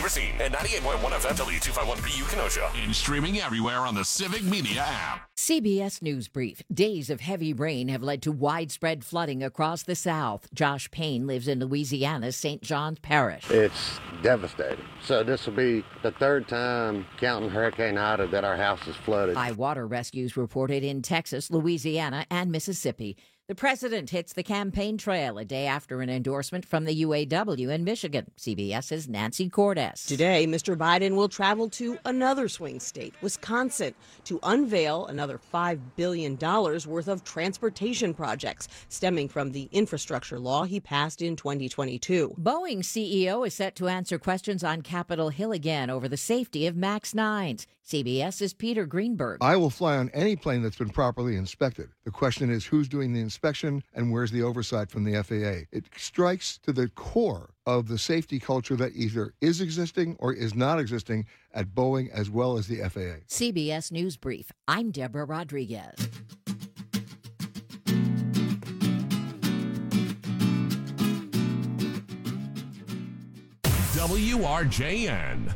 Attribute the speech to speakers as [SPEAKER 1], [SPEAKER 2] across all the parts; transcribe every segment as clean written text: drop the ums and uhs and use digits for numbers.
[SPEAKER 1] Racine, and 98.1 FM W251BU Kenosha.
[SPEAKER 2] And streaming everywhere on the Civic Media app.
[SPEAKER 3] CBS News Brief. Days of heavy rain have led to widespread flooding across the South. Josh Payne lives in Louisiana's St. John's Parish.
[SPEAKER 4] It's devastating. So this will be the third time, counting Hurricane Ida, that our house is flooded.
[SPEAKER 3] High water rescues reported in Texas, Louisiana, and Mississippi. The president hits the campaign trail a day after an endorsement from the UAW in Michigan. CBS's Nancy Cordes.
[SPEAKER 5] Today, Mr. Biden will travel to another swing state, Wisconsin, to unveil another $5 billion worth of transportation projects stemming from the infrastructure law he passed in 2022.
[SPEAKER 3] Boeing CEO is set to answer questions on Capitol Hill again over the safety of MAX 9s. CBS's Peter Greenberg.
[SPEAKER 6] I will fly on any plane that's been properly inspected. The question is who's doing the inspection and where's the oversight from the FAA. It strikes to the core of the safety culture that either is existing or is not existing at Boeing as well as the FAA.
[SPEAKER 3] CBS News Brief. I'm Deborah Rodriguez.
[SPEAKER 2] WRJN.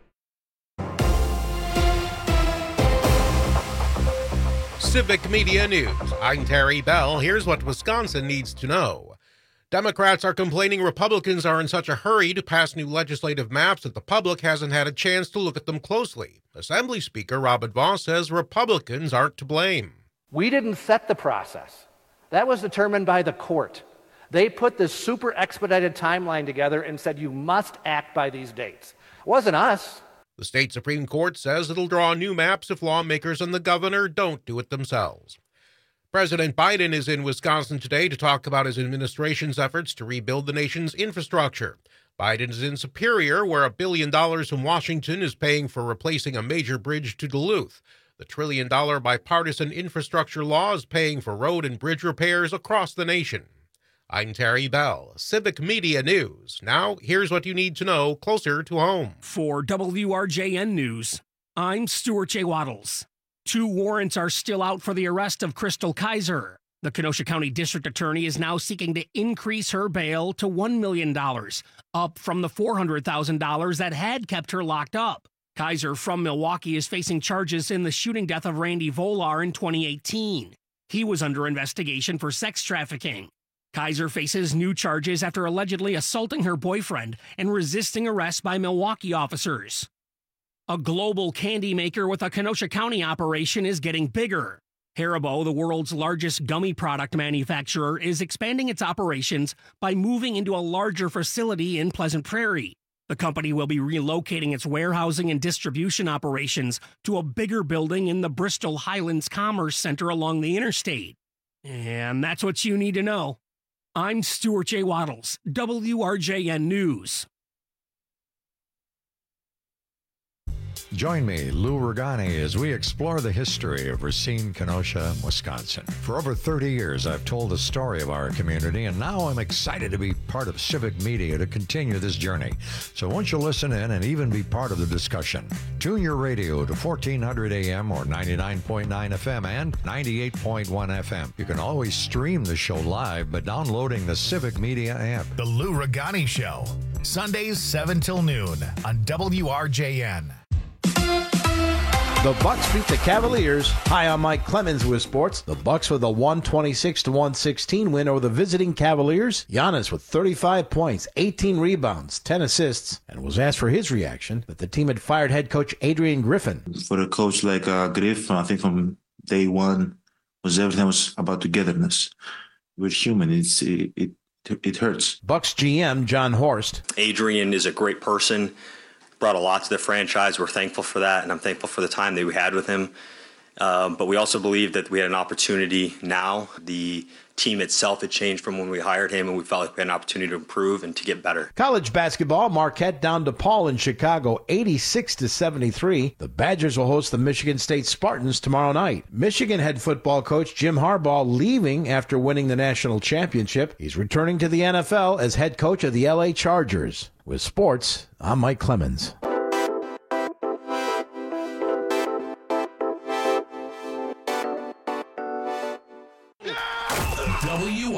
[SPEAKER 7] Civic Media News. I'm Terry Bell. Here's what Wisconsin needs to know. Democrats are complaining Republicans are in such a hurry to pass new legislative maps that the public hasn't had a chance to look at them closely. Assembly Speaker Robert Vos says Republicans aren't to blame.
[SPEAKER 8] We didn't set the process. That was determined by the court. They put this super expedited timeline together and said you must act by these dates. It wasn't us.
[SPEAKER 7] The state Supreme Court says it'll draw new maps if lawmakers and the governor don't do it themselves. President Biden is in Wisconsin today to talk about his administration's efforts to rebuild the nation's infrastructure. Biden is in Superior, where $1 billion from Washington is paying for replacing a major bridge to Duluth. The $1 trillion bipartisan infrastructure law is paying for road and bridge repairs across the nation. I'm Terry Bell, Civic Media News. Now, here's what you need to know closer to home.
[SPEAKER 9] For WRJN News, I'm Stuart J. Waddles. 2 warrants are still out for the arrest of Crystal Kaiser. The Kenosha County District Attorney is now seeking to increase her bail to $1 million, up from the $400,000 that had kept her locked up. Kaiser from Milwaukee is facing charges in the shooting death of Randy Volar in 2018. He was under investigation for sex trafficking. Kaiser faces new charges after allegedly assaulting her boyfriend and resisting arrest by Milwaukee officers. A global candy maker with a Kenosha County operation is getting bigger. Haribo, the world's largest gummy product manufacturer, is expanding its operations by moving into a larger facility in Pleasant Prairie. The company will be relocating its warehousing and distribution operations to a bigger building in the Bristol Highlands Commerce Center along the interstate. And that's what you need to know. I'm Stuart J. Waddles, WRJN News.
[SPEAKER 10] Join me, Lou Ragani, as we explore the history of Racine, Kenosha, Wisconsin. For over 30 years, I've told the story of our community, and now I'm excited to be part of Civic Media to continue this journey. So won't you listen in and even be part of the discussion? Tune your radio to 1400 AM or 99.9 FM and 98.1 FM. You can always stream the show live by downloading the Civic Media app.
[SPEAKER 11] The Lou Ragani Show, Sundays 7 till noon on WRJN.
[SPEAKER 12] The Bucks beat the Cavaliers. Hi, I'm Mike Clemens with sports. The Bucks with a 126-116 win over the visiting Cavaliers. Giannis with 35 points, 18 rebounds, 10 assists, and was asked for his reaction that the team had fired head coach Adrian Griffin.
[SPEAKER 13] For a coach like Griff, I think from day one everything was about togetherness. We're human. It hurts.
[SPEAKER 12] Bucks GM John Horst.
[SPEAKER 14] Adrian is a great person. Brought a lot to the franchise. We're thankful for that, and I'm thankful for the time that we had with him. But we also believe that we had an opportunity now. The team itself had changed from when we hired him, and we felt like we had an opportunity to improve and to get better.
[SPEAKER 12] College basketball, Marquette down DePaul in Chicago, 86-73. The Badgers will host the Michigan State Spartans tomorrow night. Michigan head football coach Jim Harbaugh leaving after winning the national championship. He's returning to the NFL as head coach of the LA Chargers. With sports, I'm Mike Clemens.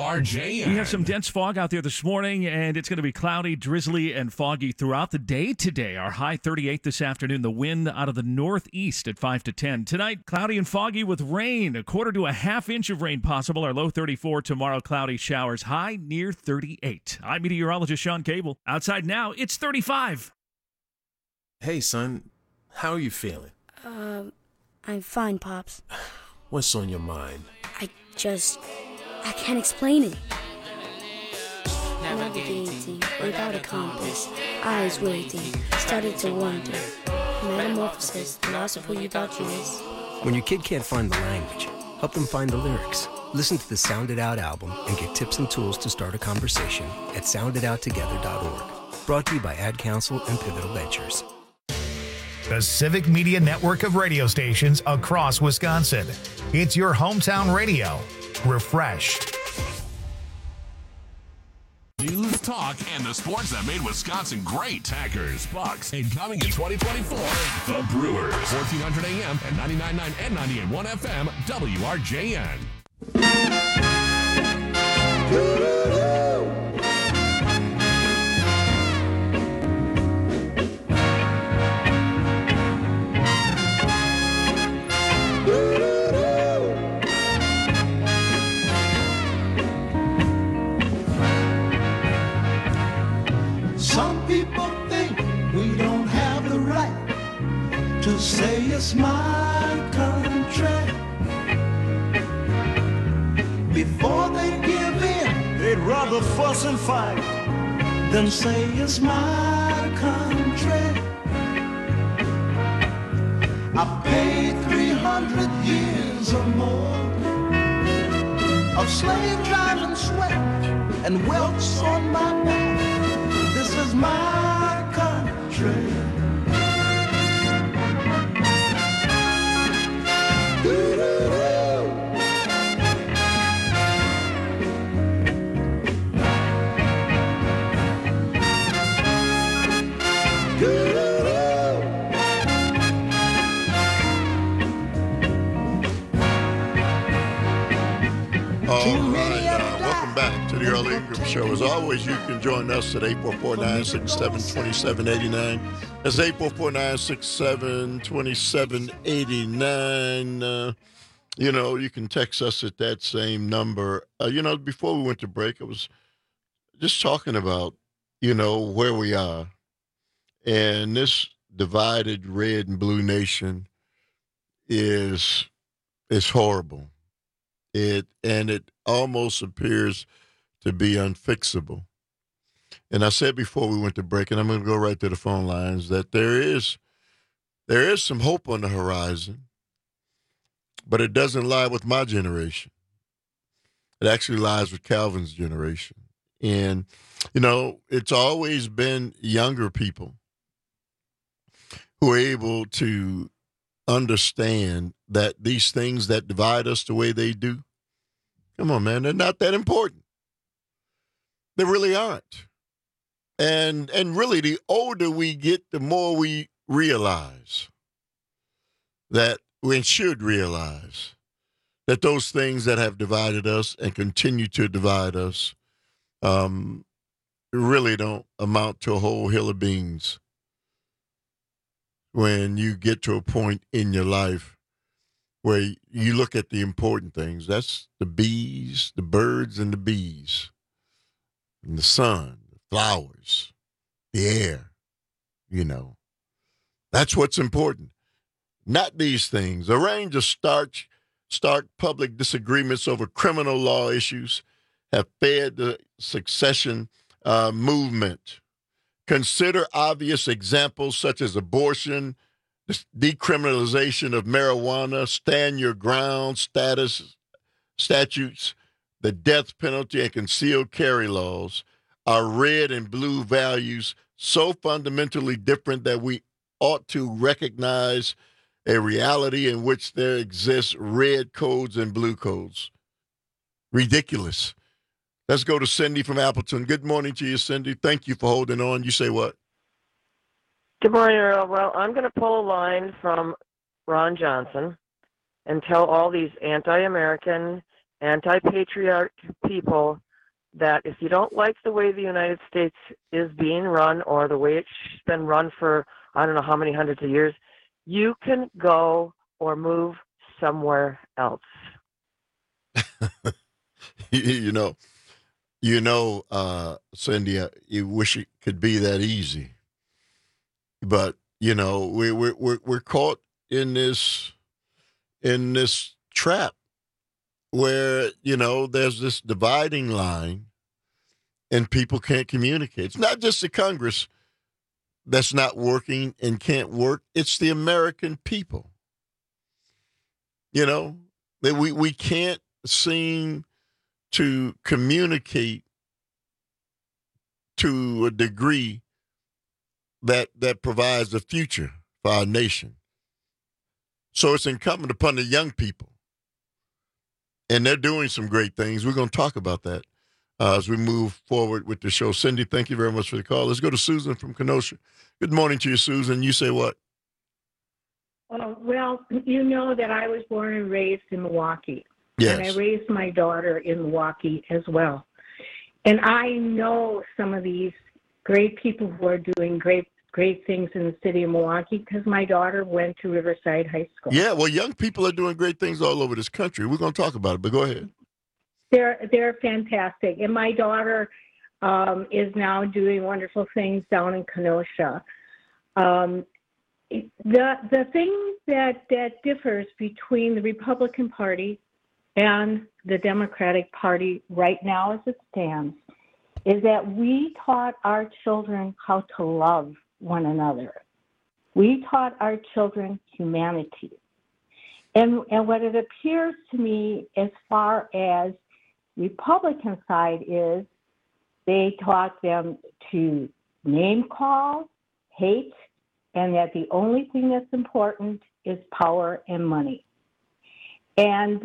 [SPEAKER 2] WRJN.
[SPEAKER 15] We have some dense fog out there this morning, and it's going to be cloudy, drizzly, and foggy throughout the day today. Our high 38 this afternoon. The wind out of the northeast at 5 to 10. Tonight, cloudy and foggy with rain. 1/4 to a 1/2 inch of rain possible. Our low 34. Tomorrow, cloudy showers. High near 38. I'm meteorologist Sean Cable. Outside now, it's 35.
[SPEAKER 16] Hey, son. How are you feeling?
[SPEAKER 17] I'm fine, Pops.
[SPEAKER 16] What's on your mind?
[SPEAKER 17] I can't explain it. Navigating without a compass, eyes waiting, started to wonder. Metamorphosis, the loss of who you thought you was.
[SPEAKER 18] When your kid can't find the language, help them find the lyrics. Listen to the Sound It Out album and get tips and tools to start a conversation at sounditouttogether.org. Brought to you by Ad Council and Pivotal Ventures.
[SPEAKER 11] The Civic Media Network of radio stations across Wisconsin. It's your hometown radio. Refreshed.
[SPEAKER 2] News, talk, and the sports that made Wisconsin great. Packers, Bucks, and coming in 2024, the Brewers. 1400 AM and 99.9 and 98.1 FM, WRJN.
[SPEAKER 19] Some people think we don't have the right to say it's my country. Before they give in, they'd rather fuss and fight than say it's my country. I paid 300 years or more of slave driving sweat and welts on my back. This is my country.
[SPEAKER 20] Welcome back to the Early Ingram Show. As always, you can join us at 844-967-2789. That's 844-967-2789. You can text us at that same number. Before we went to break, I was just talking about, where we are. And this divided red and blue nation is horrible. It almost appears to be unfixable. And I said before we went to break, and I'm going to go right to the phone lines, that there is some hope on the horizon, but it doesn't lie with my generation. It actually lies with Calvin's generation. And, it's always been younger people who are able to understand that these things that divide us the way they do, come on, man, they're not that important. They really aren't. And really, the older we get, the more we realize that we should realize that those things that have divided us and continue to divide us really don't amount to a whole hill of beans. When you get to a point in your life where you look at the important things, that's the bees, the birds and the bees, and the sun, the flowers, the air, That's what's important. Not these things. A range of stark public disagreements over criminal law issues have fed the secession movement. Consider obvious examples such as abortion, decriminalization of marijuana, stand your ground statutes, the death penalty, and concealed carry laws. Our red and blue values so fundamentally different that we ought to recognize a reality in which there exists red codes and blue codes. Ridiculous. Let's go to Cindy from Appleton. Good morning to you, Cindy. Thank you for holding on. You say what?
[SPEAKER 21] Good morning, Earl. Well, I'm going to pull a line from Ron Johnson and tell all these anti-American, anti-patriotic people that if you don't like the way the United States is being run or the way it's been run for I don't know how many hundreds of years, you can go or move somewhere else.
[SPEAKER 20] you know, Cindy, you wish it could be that easy, but you know, we're caught in this trap where, you know, there's this dividing line and people can't communicate. It's not just the Congress that's not working and can't work. It's the American people. You know, that we can't seem to communicate to a degree that provides a future for our nation. So it's incumbent upon the young people. And they're doing some great things. We're going to talk about that as we move forward with the show. Cindy, thank you very much for the call. Let's go to Susan from Kenosha. Good morning to you, Susan. You say what?
[SPEAKER 1] Well, you know that I was born and raised in Milwaukee.
[SPEAKER 20] Yes.
[SPEAKER 1] And I raised my daughter in Milwaukee as well. And I know some of these great people who are doing great things in the city of Milwaukee because my daughter went to Riverside High School.
[SPEAKER 20] Yeah, well, young people are doing great things all over this country. We're going to talk about it, but go ahead.
[SPEAKER 1] They're fantastic. And my daughter is now doing wonderful things down in Kenosha. The thing that differs between the Republican Party and the Democratic Party right now as it stands is that we taught our children how to love one another. We taught our children humanity. And what it appears to me as far as Republican side is they taught them to name call, hate, and that the only thing that's important is power and money. And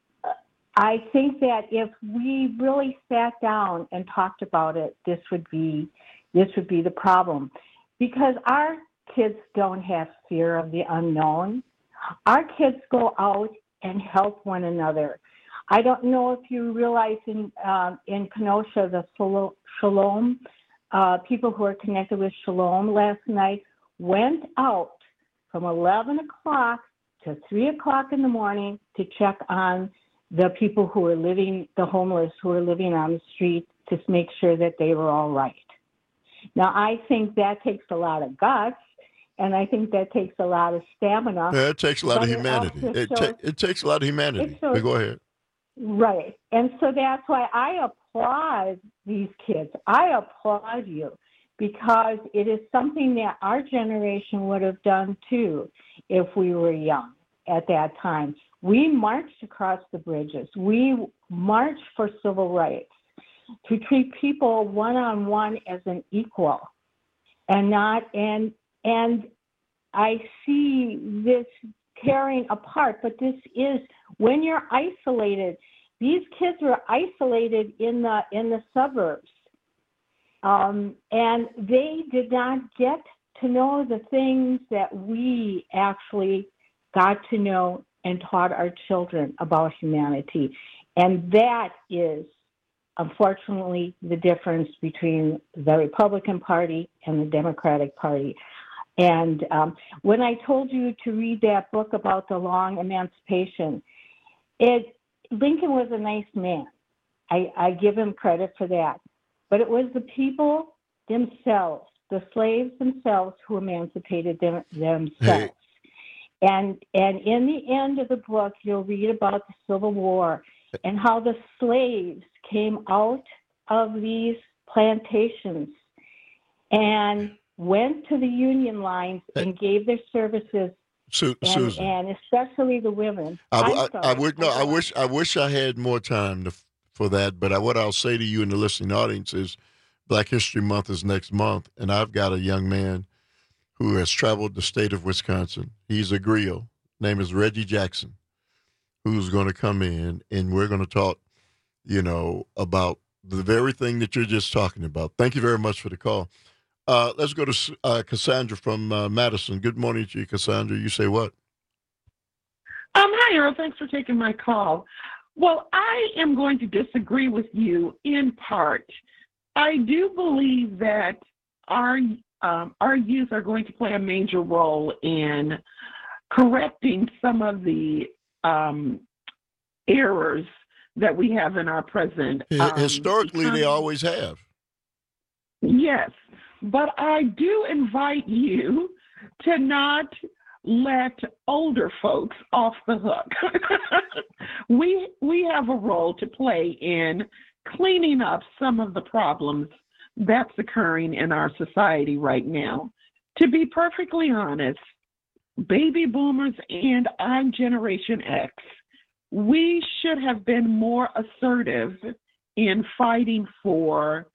[SPEAKER 1] I think that if we really sat down and talked about it, this would be the problem. Because our kids don't have fear of the unknown. Our kids go out and help one another. I don't know if you realize in Kenosha, the Shalom, people who are connected with Shalom last night went out from 11 o'clock to 3 o'clock in the morning to check on the people who are living, the homeless who are living on the street, to make sure that they were all right. Now, I think that takes a lot of guts, and I think that takes a lot of stamina.
[SPEAKER 20] Yeah, it takes a lot of humanity. It takes a lot of humanity. But go ahead.
[SPEAKER 1] Right. And so that's why I applaud these kids. I applaud you because it is something that our generation would have done too if we were young at that time. We marched across the bridges. We marched for civil rights, to treat people one-on-one as an equal and not, and I see this tearing apart, but this is when you're isolated. These kids were isolated in the suburbs, and they did not get to know the things that we actually got to know and taught our children about humanity. And that is, unfortunately, the difference between the Republican Party and the Democratic Party. And when I told you to read that book about the long emancipation, Lincoln was a nice man. I give him credit for that. But it was the people themselves, the slaves themselves, who emancipated themselves. Hey. And in the end of the book, you'll read about the Civil War and how the slaves came out of these plantations and went to the Union lines and gave their services,
[SPEAKER 20] Susan,
[SPEAKER 1] and especially the women.
[SPEAKER 20] I wish I had more time for that, but what I'll say to you in the listening audience is Black History Month is next month, and I've got a young man who has traveled the state of Wisconsin. He's a griot. Name is Reggie Jackson, who's going to come in, and we're going to talk, about the very thing that you're just talking about. Thank you very much for the call. Let's go to Cassandra from Madison. Good morning to you, Cassandra. You say what?
[SPEAKER 22] Hi, Earl. Thanks for taking my call.
[SPEAKER 4] Well, I am going to disagree with you in part. I do believe that our youth are going to play a major role in correcting some of the errors that we have in our present.
[SPEAKER 20] Historically, they always have.
[SPEAKER 4] Yes, but I do invite you to not let older folks off the hook. We have a role to play in cleaning up some of the problems that's occurring in our society right now. To be perfectly honest, baby boomers and I'm Generation X, we should have been more assertive in fighting for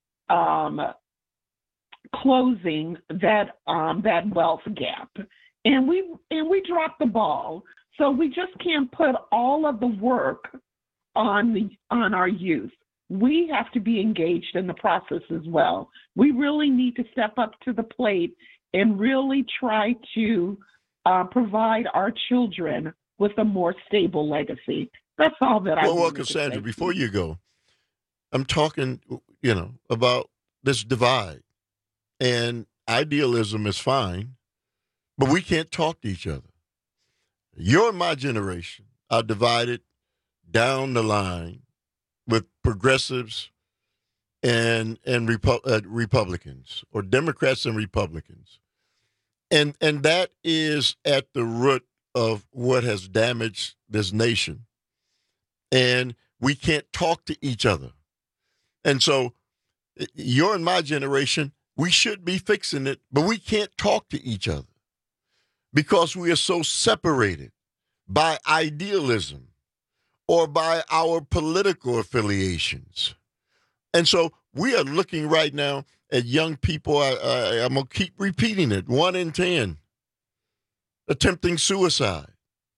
[SPEAKER 4] closing that wealth gap. And we dropped the ball. So we just can't put all of the work on our youth. We have to be engaged in the process as well. We really need to step up to the plate and really try to provide our children with a more stable legacy. That's all that I want to say.
[SPEAKER 20] Well, Cassandra, before you go, I'm talking, about this divide. And idealism is fine, but we can't talk to each other. Your and my generation are divided down the line with progressives and Republicans, or Democrats and Republicans. And that is at the root of what has damaged this nation. And we can't talk to each other. And so your and my generation, we should be fixing it, but we can't talk to each other because we are so separated by idealism or by our political affiliations. And so we are looking right now at young people. I'm going to keep repeating it. 1 in 10 attempting suicide.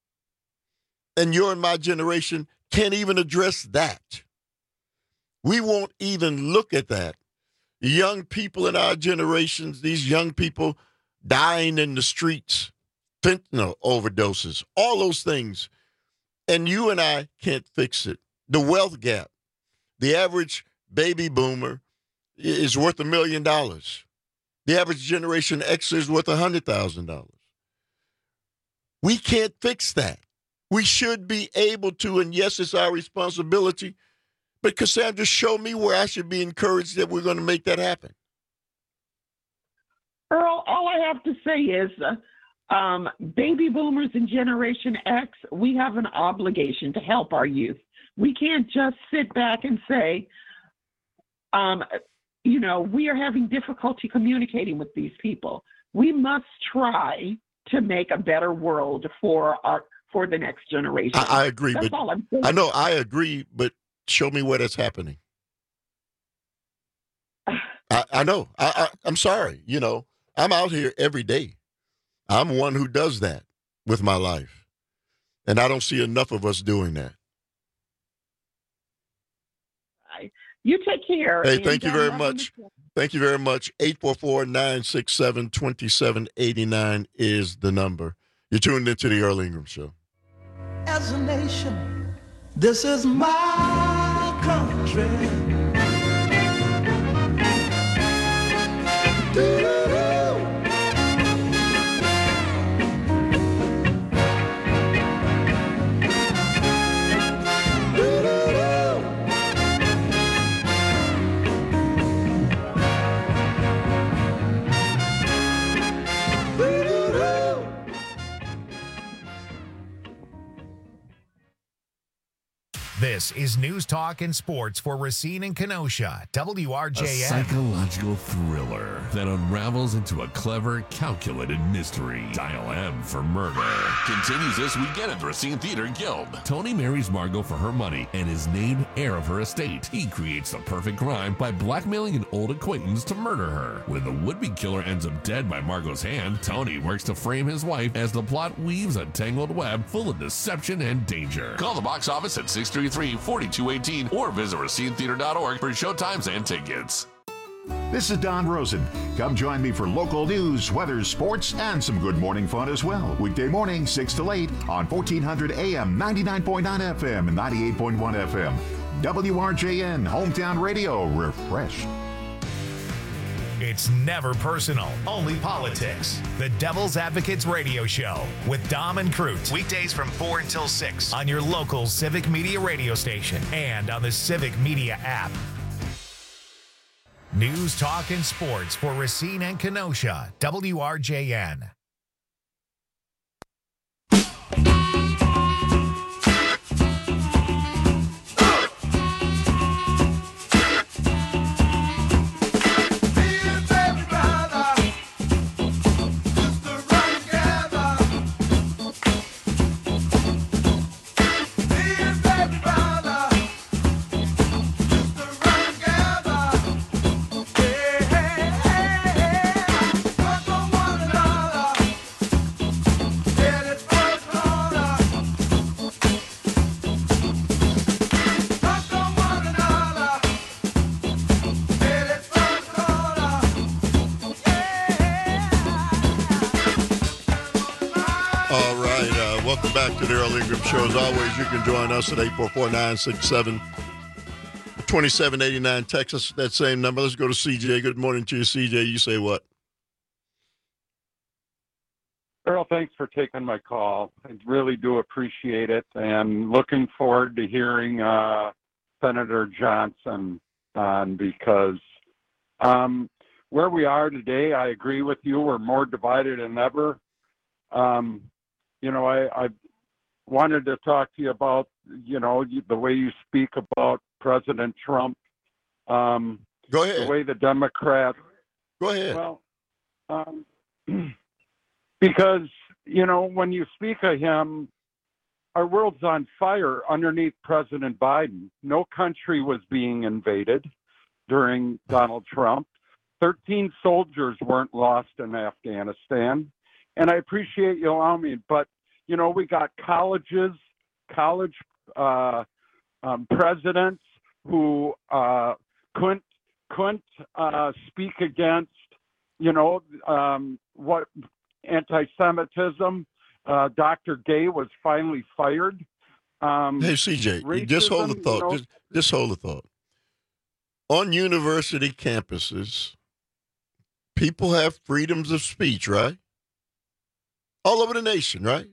[SPEAKER 20] And your and my generation can't even address that. We won't even look at that. Young people in our generations, these young people dying in the streets, fentanyl overdoses, all those things. And you and I can't fix it. The wealth gap. The average baby boomer is worth $1 million. The average Generation X is worth $100,000. We can't fix that. We should be able to, and yes, it's our responsibility. But Cassandra, show me where I should be encouraged that we're going to make that happen.
[SPEAKER 4] Earl, all I have to say is baby boomers and Generation X, we have an obligation to help our youth. We can't just sit back and say, we are having difficulty communicating with these people. We must try to make a better world for the next generation.
[SPEAKER 20] I agree.
[SPEAKER 4] That's all I'm saying.
[SPEAKER 20] I know, I agree, but show me where that's happening. I know. I'm sorry. I'm out here every day. I'm one who does that with my life. And I don't see enough of us doing that.
[SPEAKER 4] You take care.
[SPEAKER 20] Hey, thank you very much. Thank you very much. 844-967-2789 is the number. You're tuned into the Earl Ingram Show.
[SPEAKER 19] As a nation, this is my country.
[SPEAKER 11] This is News Talk and Sports for Racine and Kenosha, WRJN.
[SPEAKER 2] A psychological thriller that unravels into a clever, calculated mystery. Dial M for Murder continues this weekend at the Racine Theater Guild. Tony marries Margot for her money and is named heir of her estate. He creates the perfect crime by blackmailing an old acquaintance to murder her. When the would-be killer ends up dead by Margot's hand, Tony works to frame his wife as the plot weaves a tangled web full of deception and danger. Call the box office at 633-4218 or visit RacineTheater.org for showtimes and tickets.
[SPEAKER 5] This is Don Rosen. Come join me for local news, weather, sports, and some good morning fun as well. Weekday morning, 6 to 8 on 1400 AM, 99.9 FM, and 98.1 FM. WRJN, Hometown Radio, refreshed.
[SPEAKER 11] It's never personal, only politics. The Devil's Advocates Radio Show with Dom and Crute. Weekdays from 4 until 6 on your local Civic Media radio station and on the Civic Media app. News, talk, and sports for Racine and Kenosha. WRJN.
[SPEAKER 20] Welcome back to the Earl Ingram Show. As always, you can join us at 844-967-2789, Texas. That same number. Let's go to CJ. Good morning to you, CJ. You say what?
[SPEAKER 22] Earl, thanks for taking my call. I really do appreciate it, and looking forward to hearing Senator Johnson on, because where we are today, I agree with you. We're more divided than ever. I wanted to talk to you about, the way you speak about President Trump.
[SPEAKER 20] Go ahead.
[SPEAKER 22] The way the Democrats.
[SPEAKER 20] Go ahead.
[SPEAKER 22] Well, because, when you speak of him, our world's on fire underneath President Biden. No country was being invaded during Donald Trump. 13 soldiers weren't lost in Afghanistan. And I appreciate you allowing me, but, we got college presidents who couldn't speak against, what anti-Semitism. Dr. Gay was finally fired.
[SPEAKER 20] Hey, CJ, just hold the thought. Just hold the thought. On university campuses, people have freedoms of speech, right? All over the nation, right?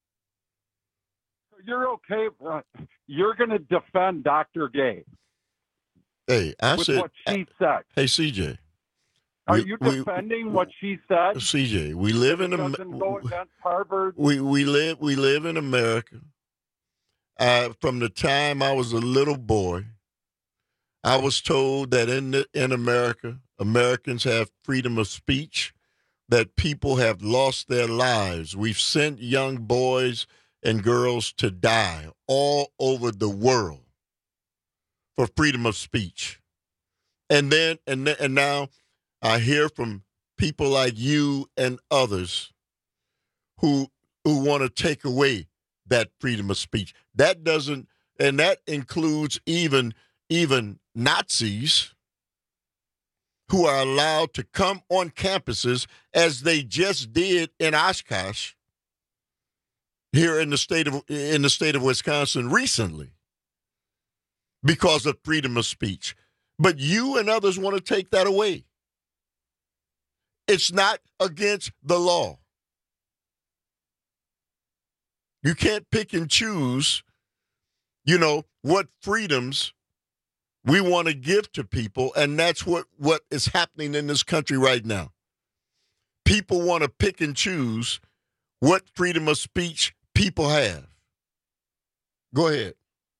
[SPEAKER 22] You're okay. You're going to defend Dr. Gay.
[SPEAKER 20] Hey,
[SPEAKER 22] what she said.
[SPEAKER 20] Hey, CJ.
[SPEAKER 22] Are you defending what she said?
[SPEAKER 20] CJ, we live in
[SPEAKER 22] Harvard.
[SPEAKER 20] We live in America. From the time I was a little boy, I was told that in America, Americans have freedom of speech, that people have lost their lives. We've sent young boys and girls to die all over the world for freedom of speech. And now I hear from people like you and others who want to take away that freedom of speech. That includes even Nazis who are allowed to come on campuses, as they just did in Oshkosh here in the state of Wisconsin recently, because of freedom of speech. But you and others want to take that away. It's not against the law. You can't pick and choose, what freedoms we want to give to people, and that's what is happening in this country right now. People want to pick and choose what freedom of speech people have. Go ahead.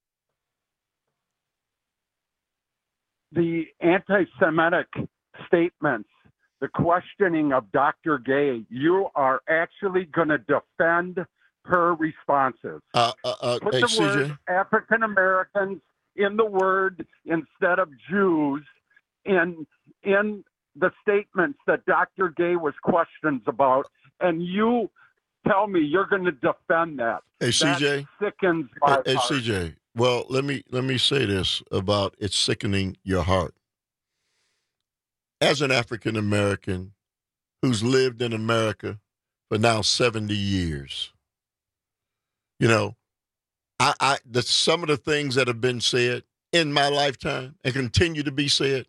[SPEAKER 22] The anti-Semitic statements, the questioning of Dr. Gay, you are actually going to defend her responses. Put the word African Americans in the word instead of Jews in the statements that Dr. Gay was questioned about, and you tell me you're going to defend that.
[SPEAKER 20] Hey, CJ.
[SPEAKER 22] That sickens my heart.
[SPEAKER 20] Hey, CJ. Well, let me say this about it sickening your heart. as an African American who's lived in America for now 70 years. You know, some of the things that have been said in my lifetime and continue to be said,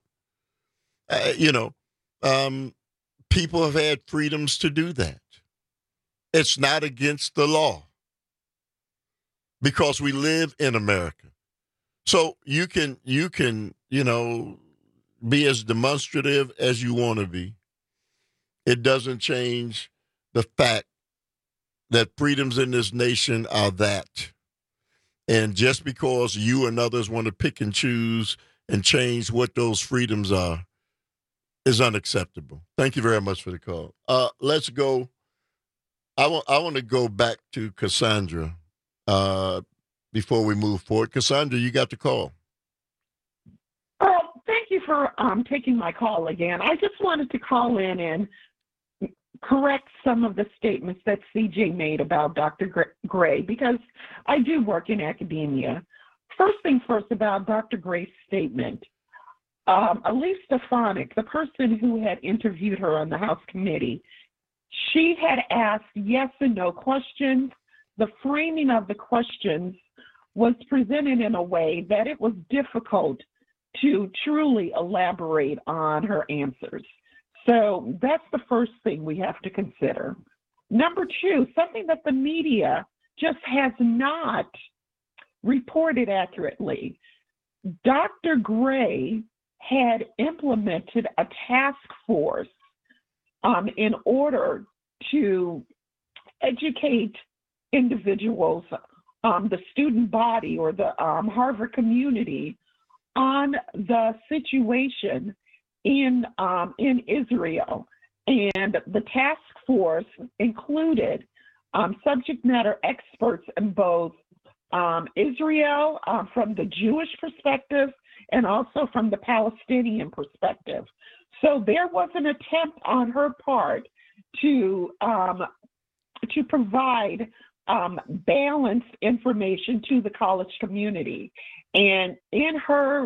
[SPEAKER 20] people have had freedoms to do that. It's not against the law because we live in America. So you can, be as demonstrative as you want to be. It doesn't change the fact that freedoms in this nation are that. And just because you and others want to pick and choose and change what those freedoms are is unacceptable. Thank you very much for the call. Let's go. I want to go back to Cassandra before we move forward. Cassandra, you got the call.
[SPEAKER 4] Thank you for taking my call again. I just wanted to call in and correct some of the statements that CJ made about Dr. Gray, because I do work in academia. First thing first about Dr. Gray's statement. Elise Stefanik, the person who had interviewed her on the House committee, she had asked yes and no questions. The framing of the questions was presented in a way that it was difficult to truly elaborate on her answers. So that's the first thing we have to consider. Number two, something that the media just has not reported accurately. Dr. Gray had implemented a task force in order to educate individuals, the student body or the Harvard community, on the situation in Israel. And the task force included subject matter experts in both Israel from the Jewish perspective and also from the Palestinian perspective. So there was an attempt on her part to provide balanced information to the college community. And in her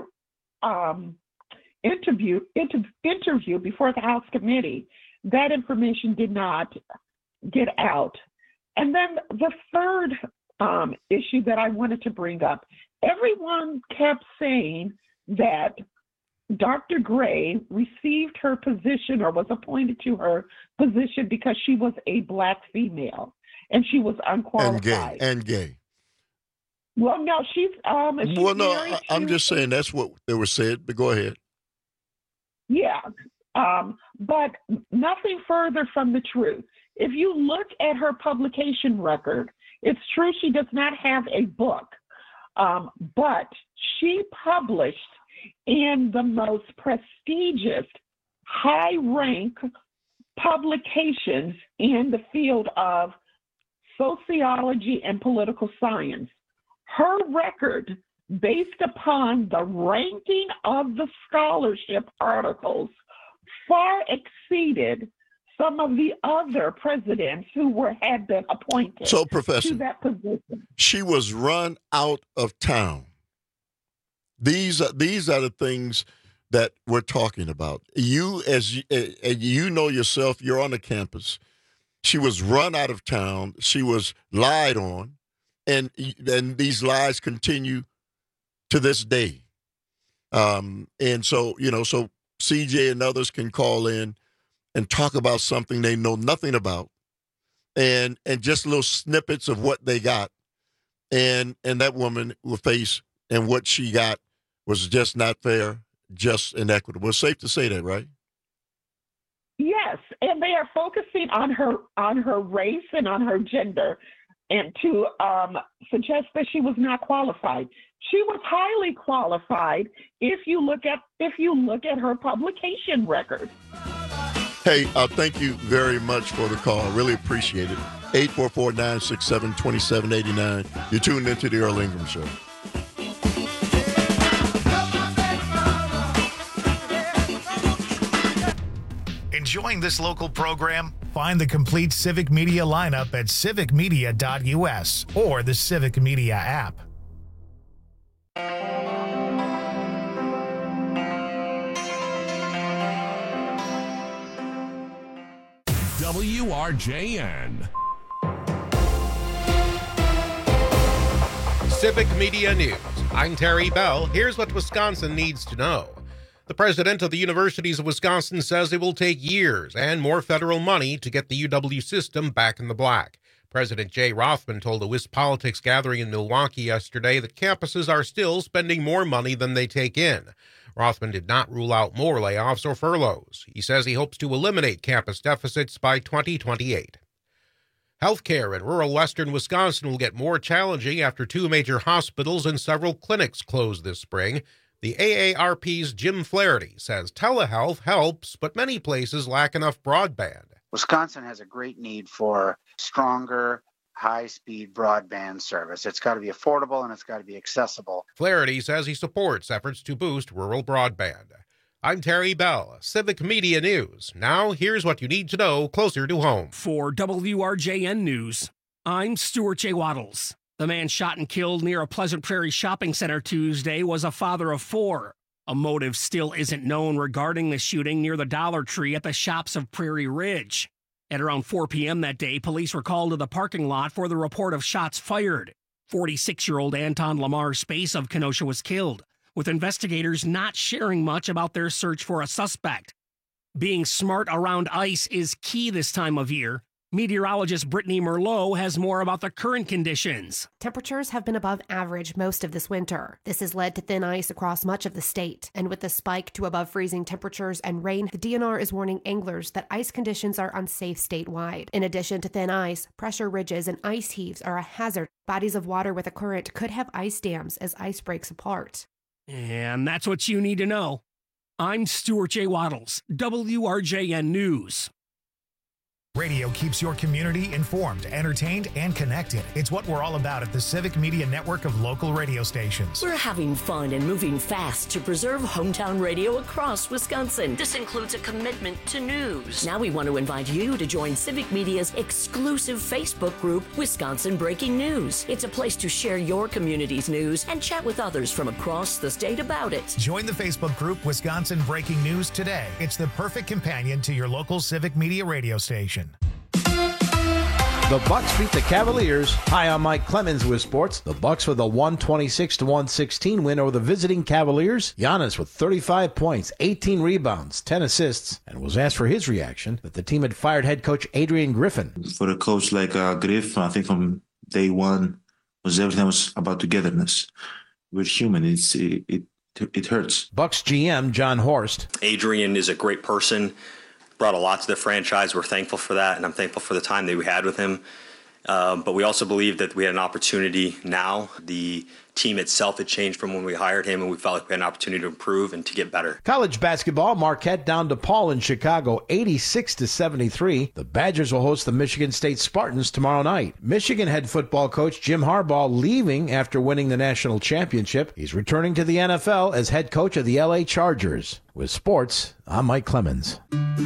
[SPEAKER 4] interview before the House committee, that information did not get out. And then the third issue that I wanted to bring up, everyone kept saying that Dr. Gray received her position or was appointed to her position because she was a Black female and she was unqualified.
[SPEAKER 20] And gay.
[SPEAKER 4] Well, no, she's
[SPEAKER 20] I'm just saying that's what they were said, but go ahead.
[SPEAKER 4] Yeah, but nothing further from the truth. If you look at her publication record, it's true she does not have a book, but she published in the most prestigious, high-rank publications in the field of sociology and political science. Her record, based upon the ranking of the scholarship articles, far exceeded some of the other presidents who had been appointed
[SPEAKER 20] Professor,
[SPEAKER 4] to that position.
[SPEAKER 20] She was run out of town. These are the things that we're talking about. You, as you know yourself, you're on the campus. She was run out of town. She was lied on, and these lies continue to this day. And so so CJ and others can call in and talk about something they know nothing about, and just little snippets of what they got, and that woman will face, and what she got was just not fair, just inequitable. It's safe to say that, right?
[SPEAKER 4] Yes, and they are focusing on her race and on her gender, and to suggest that she was not qualified. She was highly qualified if you look at her publication record.
[SPEAKER 20] Hey, thank you very much for the call. I really appreciate it. 844-967-2789. You're tuned into the Earl Ingram Show.
[SPEAKER 11] Enjoying this local program? Find the complete Civic Media lineup at civicmedia.us or the Civic Media app.
[SPEAKER 2] WRJN.
[SPEAKER 7] Civic Media News. I'm Terry Bell. Here's what Wisconsin needs to know. The president of the Universities of Wisconsin says it will take years and more federal money to get the UW system back in the black. President Jay Rothman told a WisPolitics gathering in Milwaukee yesterday that campuses are still spending more money than they take in. Rothman did not rule out more layoffs or furloughs. He says he hopes to eliminate campus deficits by 2028. Healthcare in rural western Wisconsin will get more challenging after 2 major hospitals and several clinics close this spring. The AARP's Jim Flaherty says telehealth helps, but many places lack enough broadband.
[SPEAKER 3] Wisconsin has a great need for stronger, high-speed broadband service. It's got to be affordable and it's got to be accessible.
[SPEAKER 7] Flaherty says he supports efforts to boost rural broadband. I'm Terry Bell, Civic Media News. Now, here's what you need to know closer to home.
[SPEAKER 9] For WRJN News, I'm Stuart J. Waddles. The man shot and killed near a Pleasant Prairie shopping center Tuesday was a father of 4. A motive still isn't known regarding the shooting near the Dollar Tree at the shops of Prairie Ridge. At around 4 p.m. that day, police were called to the parking lot for the report of shots fired. 46-year-old Anton Lamar Space of Kenosha was killed, with investigators not sharing much about their search for a suspect. Being smart around ice is key this time of year. Meteorologist Brittany Merlot has more about the current conditions.
[SPEAKER 6] Temperatures have been above average most of this winter. This has led to thin ice across much of the state. And with the spike to above freezing temperatures and rain, the DNR is warning anglers that ice conditions are unsafe statewide. In addition to thin ice, pressure ridges and ice heaves are a hazard. Bodies of water with a current could have ice dams as ice breaks apart.
[SPEAKER 9] And that's what you need to know. I'm Stuart J. Waddles, WRJN News.
[SPEAKER 11] Radio keeps your community informed, entertained, and connected. It's what we're all about at the Civic Media Network of local radio stations.
[SPEAKER 23] We're having fun and moving fast to preserve hometown radio across Wisconsin. This includes a commitment to news. Now we want to invite you to join Civic Media's exclusive Facebook group, Wisconsin Breaking News. It's a place to share your community's news and chat with others from across the state about it.
[SPEAKER 11] Join the Facebook group, Wisconsin Breaking News, today. It's the perfect companion to your local Civic Media radio station.
[SPEAKER 12] The Bucks beat the Cavaliers. Hi, I'm Mike Clemens with sports. The Bucks with a 126-116 win over the visiting Cavaliers. Giannis with 35 points, 18 rebounds, 10 assists, and was asked for his reaction that the team had fired head coach Adrian Griffin.
[SPEAKER 13] For a coach like Griff, I think from day one was everything was about togetherness. We're human. It hurts.
[SPEAKER 12] Bucks GM John Horst.
[SPEAKER 14] Adrian is a great person. Brought a lot to the franchise. We're thankful for that, and I'm thankful for the time that we had with him. But we also believe that we had an opportunity now. The team itself had changed from when we hired him, and we felt like we had an opportunity to improve and to get better.
[SPEAKER 12] College basketball, Marquette down DePaul in Chicago, 86-73. The Badgers will host the Michigan State Spartans tomorrow night. Michigan head football coach Jim Harbaugh leaving after winning the national championship. He's returning to the NFL as head coach of the LA Chargers. With sports, I'm Mike Clemens.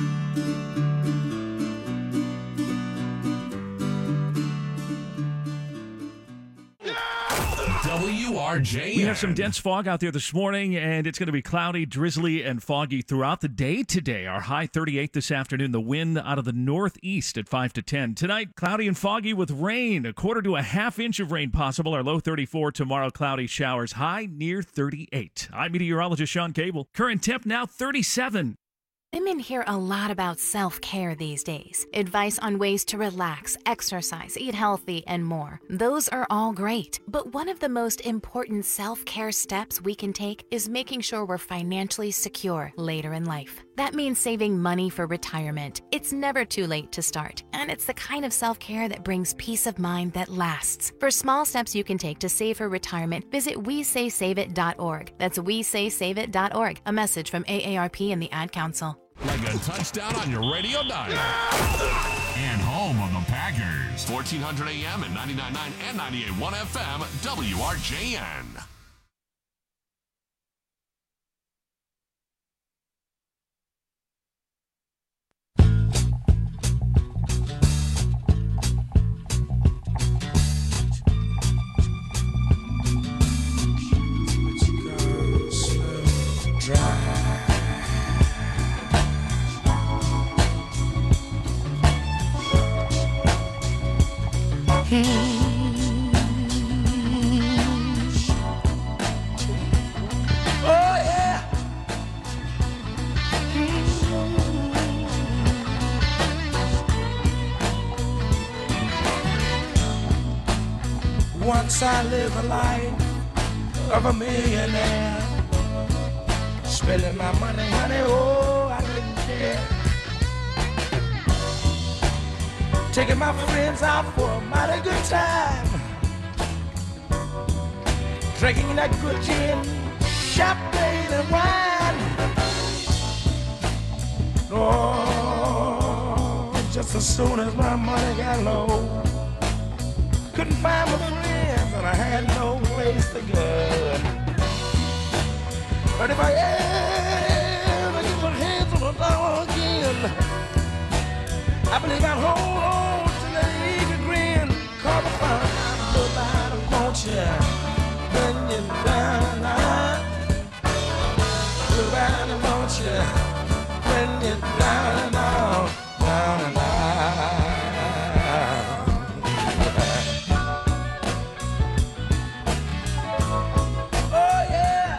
[SPEAKER 2] WRJN.
[SPEAKER 15] We have some dense fog out there this morning, and it's going to be cloudy, drizzly, and foggy throughout the day today. Our high 38 this afternoon. The wind out of the northeast at 5 to 10. Tonight, cloudy and foggy with rain. 1/4 to a 1/2 inch of rain possible. Our low 34. Tomorrow, cloudy showers. High near 38. I'm meteorologist Sean Cable. Current temp now 37.
[SPEAKER 24] Women hear a lot about self-care these days. Advice on ways to relax, exercise, eat healthy, and more. Those are all great. But one of the most important self-care steps we can take is making sure we're financially secure later in life. That means saving money for retirement. It's never too late to start. And it's the kind of self-care that brings peace of mind that lasts. For small steps you can take to save for retirement, visit WeSaySaveIt.org. That's WeSaySaveIt.org. A message from AARP and the Ad Council.
[SPEAKER 2] Like a touchdown on your radio dial. And home of the Packers. 1400 AM and 99.9 and 98.1 FM, WRJN.
[SPEAKER 19] Oh, yeah. Once I lived a life of a millionaire, spending my money, honey, oh, I didn't care. Taking my friends out for a mighty good time, drinking that good gin, champagne and wine. Oh, just as soon as my money got low, couldn't find my friends and I had no place to go. But if I ever get my hands on the dollar again, I believe I'll hold on to that eager grin. Cause I found out nobody wants you when you're down and out. Nobody wants you when you're down and out, down and out. Oh yeah.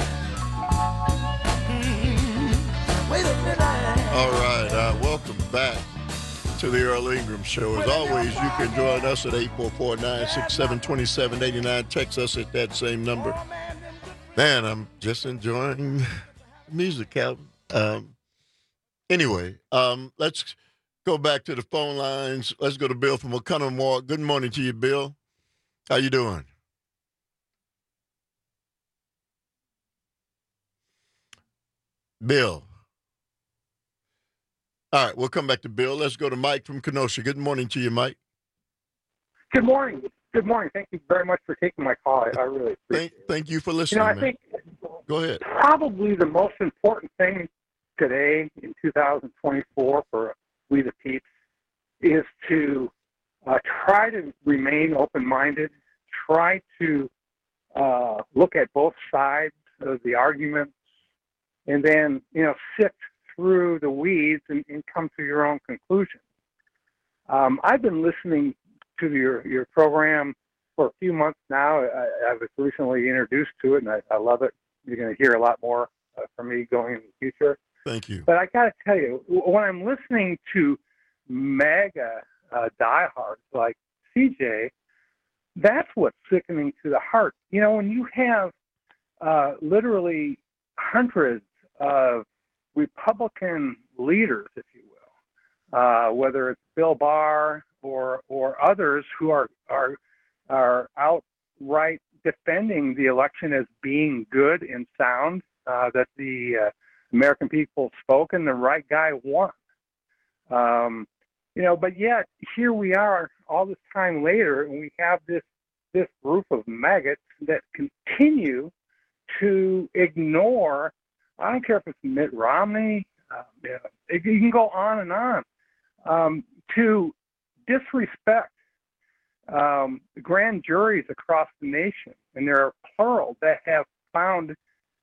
[SPEAKER 19] Wait a minute.
[SPEAKER 20] All right, welcome back to the Earl Ingram Show. As always, you can join us at 844-967-2789. Text us at that same number. Man, I'm just enjoying the music, Calvin. Anyway, let's go back to the phone lines. Let's go to Bill from Oconomowoc. Good morning to you, Bill. How you doing? Bill. All right, we'll come back to Bill. Let's go to Mike from Kenosha. Good morning to you, Mike.
[SPEAKER 8] Good morning. Good morning. Thank you very much for taking my call. I really appreciate it.
[SPEAKER 20] Thank you for listening,
[SPEAKER 8] I
[SPEAKER 20] man.
[SPEAKER 8] think
[SPEAKER 20] Go ahead.
[SPEAKER 8] probably the most important thing today in 2024 for we the peeps is to try to remain open-minded, try to look at both sides of the argument, and then, sift through the weeds and come to your own conclusion. I've been listening to your program for a few months now. I was recently introduced to it, and I love it. You're going to hear a lot more from me going in the future.
[SPEAKER 20] Thank you.
[SPEAKER 8] But I got to tell you, when I'm listening to mega diehards like CJ, that's what's sickening to the heart. When you have literally hundreds of Republican leaders, if you will, whether it's Bill Barr or others who are outright defending the election as being good and sound, that the American people spoke and the right guy won. But yet here we are all this time later, and we have this group of maggots that continue to ignore. I don't care if it's Mitt Romney. You can go on and on to disrespect grand juries across the nation, and there are plural that have found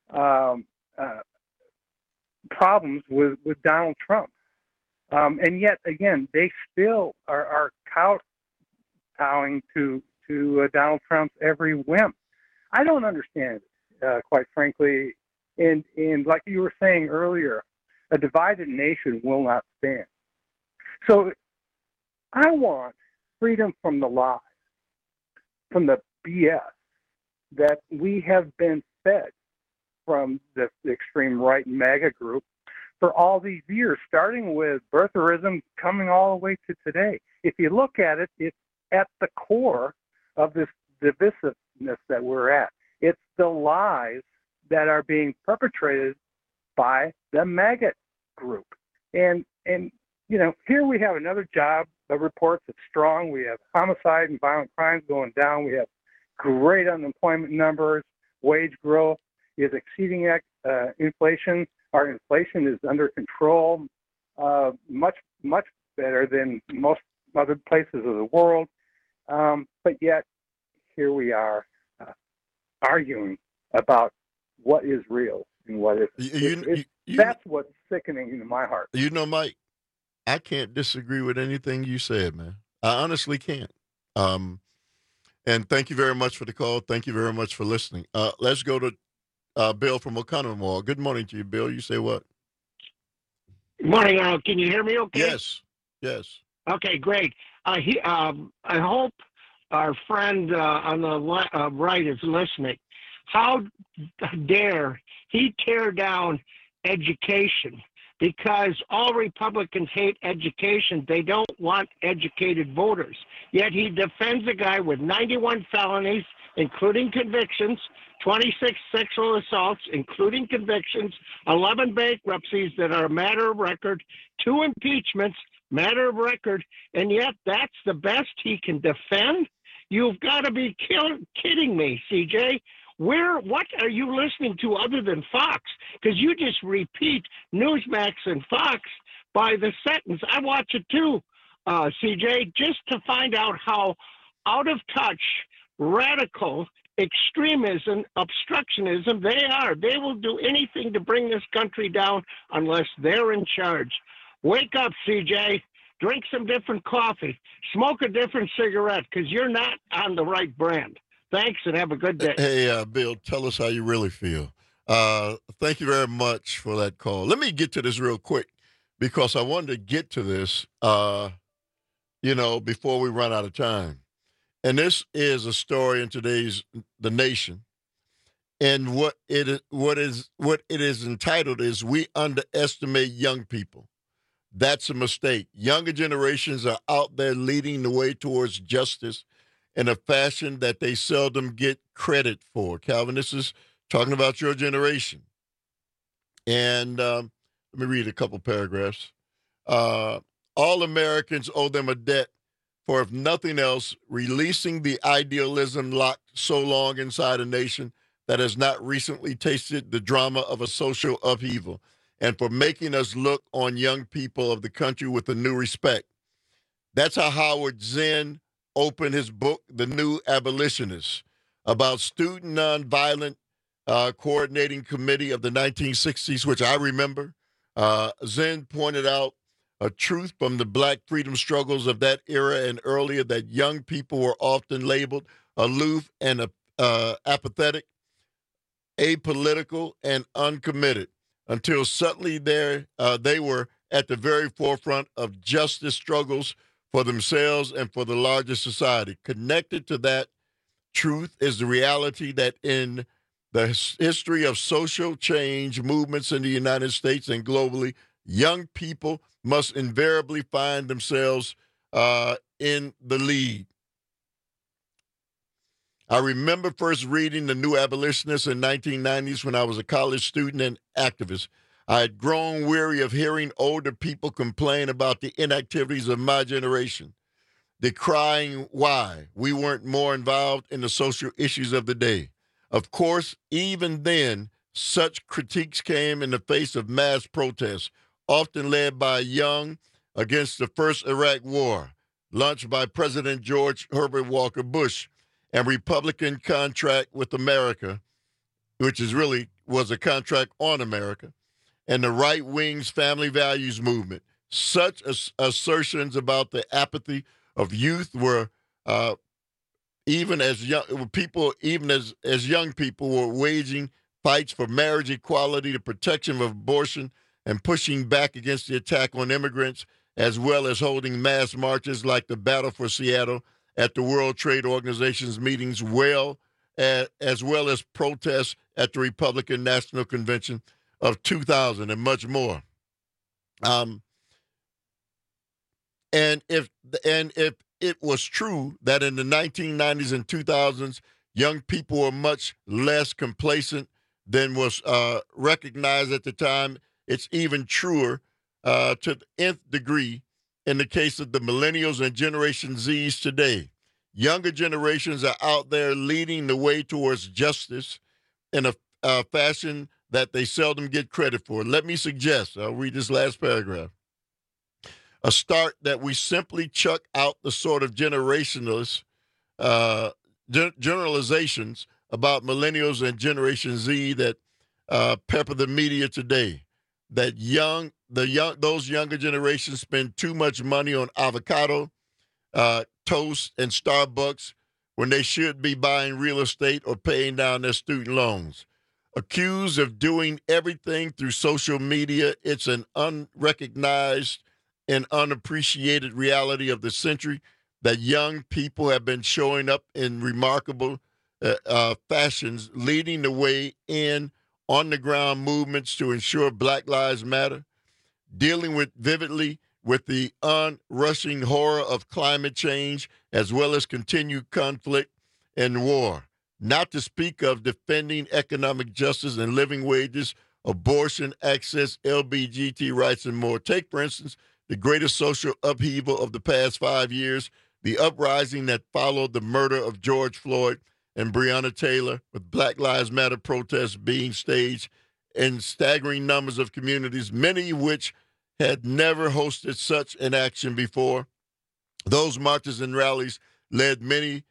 [SPEAKER 8] problems with Donald Trump, and yet again they still are kowtowing to Donald Trump's every whim. I don't understand it, quite frankly. And like you were saying earlier, a divided nation will not stand. So I want freedom from the lies, from the BS that we have been fed from the extreme right MAGA group for all these years, starting with birtherism, coming all the way to today. If you look at it, it's at the core of this divisiveness that we're at. It's the lies that are being perpetrated by the MAGA group. And here we have another job report that's strong. We have homicide and violent crimes going down. We have great unemployment numbers. Wage growth is exceeding inflation. Our inflation is under control, much, much better than most other places of the world. But yet, here we are arguing about what is real and what isn't. That's what's sickening in my heart.
[SPEAKER 20] Mike, I can't disagree with anything you said, man. I honestly can't. And thank you very much for the call. Thank you very much for listening. Let's go to Bill from Oconomowoc. Good morning to you, Bill. You say what?
[SPEAKER 10] Good morning, can you hear me okay?
[SPEAKER 20] Yes.
[SPEAKER 10] Okay, great. I hope our friend on the right is listening. How dare he tear down education? Because all Republicans hate education. They don't want educated voters. Yet he defends a guy with 91 felonies, including convictions, 26 sexual assaults, including convictions, 11 bankruptcies that are a matter of record, 2 impeachments, matter of record, and yet that's the best he can defend? You've got to be kidding me, CJ. What are you listening to other than Fox? Because you just repeat Newsmax and Fox by the sentence. I watch it too, CJ, just to find out how out of touch, radical, extremism, obstructionism they are. They will do anything to bring this country down unless they're in charge. Wake up, CJ. Drink some different coffee. Smoke a different cigarette, because you're not on the right brand. Thanks, and have a good day.
[SPEAKER 20] Hey, Bill, tell us how you really feel. Thank you very much for that call. Let me get to this real quick, because I wanted to get to this, before we run out of time. And this is a story in today's The Nation. And what it is entitled is "We Underestimate Young People." That's a mistake. Younger generations are out there leading the way towards justice in a fashion that they seldom get credit for. Calvin, this is talking about your generation. And let me read a couple paragraphs. All Americans owe them a debt for, if nothing else, releasing the idealism locked so long inside a nation that has not recently tasted the drama of a social upheaval, and for making us look on young people of the country with a new respect. That's how Howard Zinn opened his book, The New Abolitionists, about student nonviolent coordinating committee of the 1960s, which I remember. Zinn pointed out a truth from the black freedom struggles of that era and earlier, that young people were often labeled aloof and apathetic, apolitical, and uncommitted, until suddenly they were at the very forefront of justice struggles for themselves and for the larger society. Connected to that truth is the reality that in the history of social change movements in the United States and globally, young people must invariably find themselves in the lead. I remember first reading The New Abolitionists in 1990s when I was a college student and activist. I had grown weary of hearing older people complain about the inactivities of my generation, decrying why we weren't more involved in the social issues of the day. Of course, even then, such critiques came in the face of mass protests, often led by young, against the first Iraq War, launched by President George Herbert Walker Bush, and Republican contract with America, which was a contract on America, and the right wing's family values movement. Such assertions about the apathy of youth were even as young people were waging fights for marriage equality, the protection of abortion, and pushing back against the attack on immigrants, as well as holding mass marches like the Battle for Seattle at the World Trade Organization's meetings, as well as protests at the Republican National Convention of 2000, and much more. And if it was true that in the 1990s and 2000s, young people were much less complacent than was recognized at the time, it's even truer to the nth degree in the case of the millennials and Generation Zs today. Younger generations are out there leading the way towards justice in a fashion that they seldom get credit for. Let me suggest, I'll read this last paragraph, a start that we simply chuck out the sort of generalizations about millennials and Generation Z that pepper the media today. That those younger generations spend too much money on avocado, toast and Starbucks when they should be buying real estate or paying down their student loans. Accused of doing everything through social media, it's an unrecognized and unappreciated reality of the century that young people have been showing up in remarkable fashions, leading the way in on-the-ground movements to ensure Black Lives Matter, dealing vividly with the unrushing horror of climate change, as well as continued conflict and war, not to speak of defending economic justice and living wages, abortion, access, LGBT rights, and more. Take, for instance, the greatest social upheaval of the past 5 years, the uprising that followed the murder of George Floyd and Breonna Taylor, with Black Lives Matter protests being staged in staggering numbers of communities, many of which had never hosted such an action before. Those marches and rallies, led mainly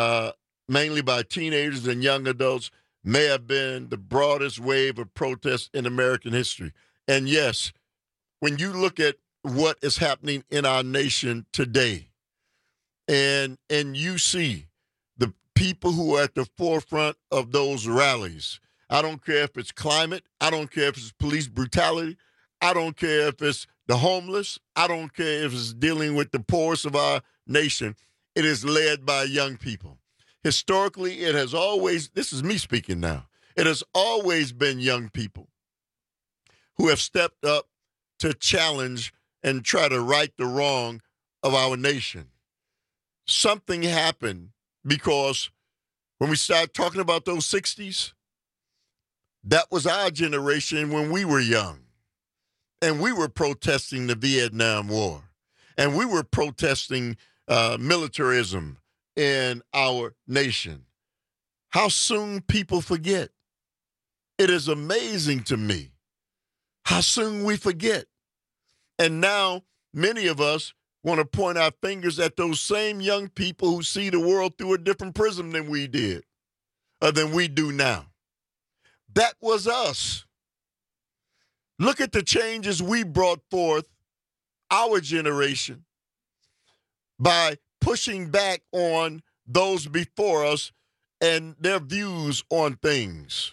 [SPEAKER 20] by teenagers and young adults, may have been the broadest wave of protest in American history. And yes, when you look at what is happening in our nation today, and you see the people who are at the forefront of those rallies, I don't care if it's climate, I don't care if it's police brutality, I don't care if it's the homeless, I don't care if it's dealing with the poorest of our nation. It is led by young people. Historically, it has always, this is me speaking now, it has always been young people who have stepped up to challenge and try to right the wrong of our nation. Something happened because when we started talking about those 60s, that was our generation when we were young. And we were protesting the Vietnam War. And we were protesting militarism in our nation. How soon people forget. It is amazing to me how soon we forget. And now many of us want to point our fingers at those same young people who see the world through a different prism than we did, or than we do now. That was us. Look at the changes we brought forth, our generation, by pushing back on those before us and their views on things.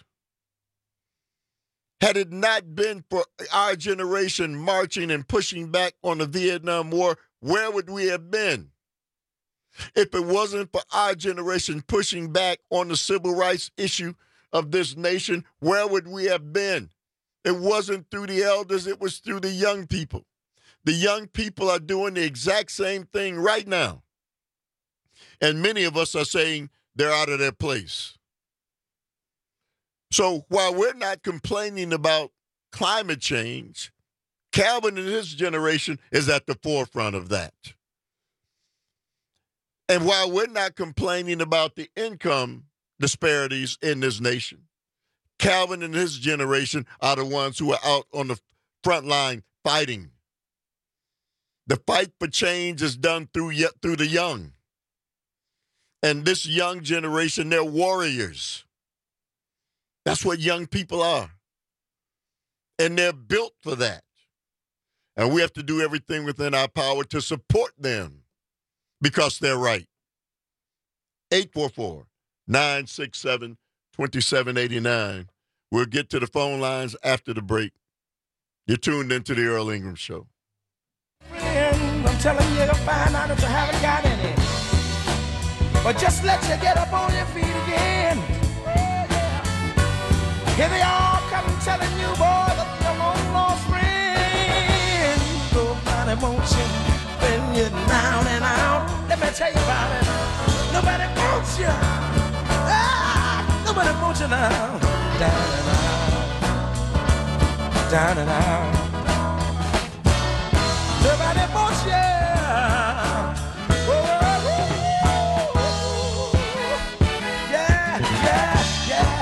[SPEAKER 20] Had it not been for our generation marching and pushing back on the Vietnam War, where would we have been? If it wasn't for our generation pushing back on the civil rights issue of this nation, where would we have been? It wasn't through the elders, it was through the young people. The young people are doing the exact same thing right now. And many of us are saying they're out of their place. So while we're not complaining about climate change, Calvin and his generation is at the forefront of that. And while we're not complaining about the income disparities in this nation, Calvin and his generation are the ones who are out on the front line fighting. The fight for change is done through the young. And this young generation, they're warriors. That's what young people are. And they're built for that. And we have to do everything within our power to support them because they're right. 844-967-2789. We'll get to the phone lines after the break. You're tuned into the Earl Ingram Show.
[SPEAKER 19] Friend, I'm telling you, you'll find out that you haven't got any. But just let you get up on your feet again. Here they all come telling you, boy, that you're long lost friend. Nobody wants you when you're down and out. Let me tell you about it. Nobody wants you. Nobody wants you now. Down and out. Down and out. Nobody wants you.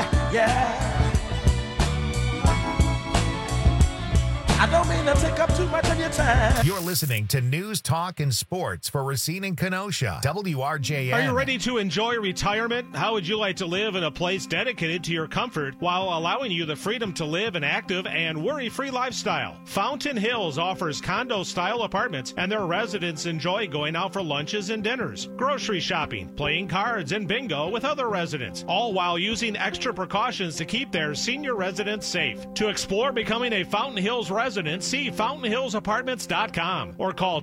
[SPEAKER 19] I don't mean to take up too much of your time.
[SPEAKER 11] You're listening to News, Talk, and Sports for Racine and Kenosha. WRJN.
[SPEAKER 16] Are you ready to enjoy retirement? How would you like to live in a place dedicated to your comfort while allowing you the freedom to live an active and worry-free lifestyle? Fountain Hills offers condo-style apartments, and their residents enjoy going out for lunches and dinners, grocery shopping, playing cards, and bingo with other residents, all while using extra precautions to keep their senior residents safe. To explore becoming a Fountain Hills resident, see fountainhillsapartments.com or call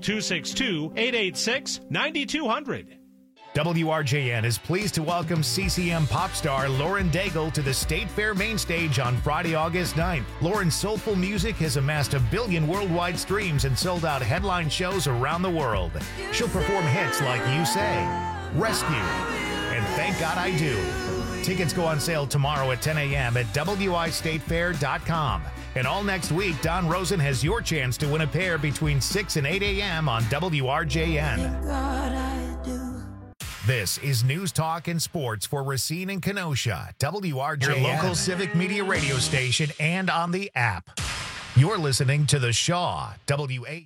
[SPEAKER 16] 262-886-9200.
[SPEAKER 11] WRJN is pleased to welcome CCM pop star Lauren Daigle to the State Fair main stage on Friday, August 9th. Lauren's soulful music has amassed 1 billion worldwide streams and sold out headline shows around the world. She'll perform hits like You Say, Rescue, and Thank God I Do. Tickets go on sale tomorrow at 10 a.m. at wistatefair.com. And all next week, Don Rosen has your chance to win a pair between 6 and 8 a.m. on WRJN. This is News, Talk, and Sports for Racine and Kenosha. WRJN, your local civic media radio station, and on the app. You're listening to The Shaw, WA.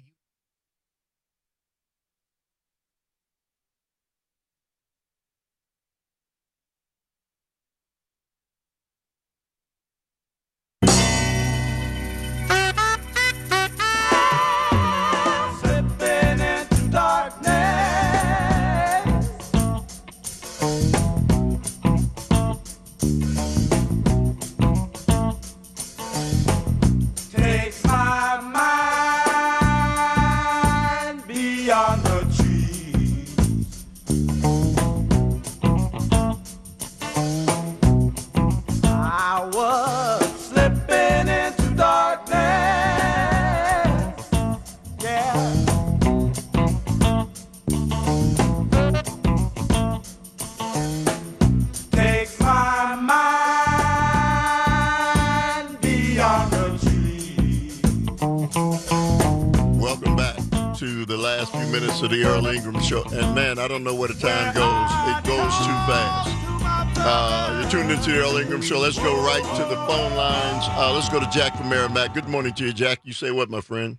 [SPEAKER 20] To the Earl Ingram Show, and man, I don't know where the time goes. It goes too fast. You're tuned into the Earl Ingram Show. Let's go right to the phone lines. Let's go to Jack from Merrimack. Good morning to you, Jack. You say what, my friend?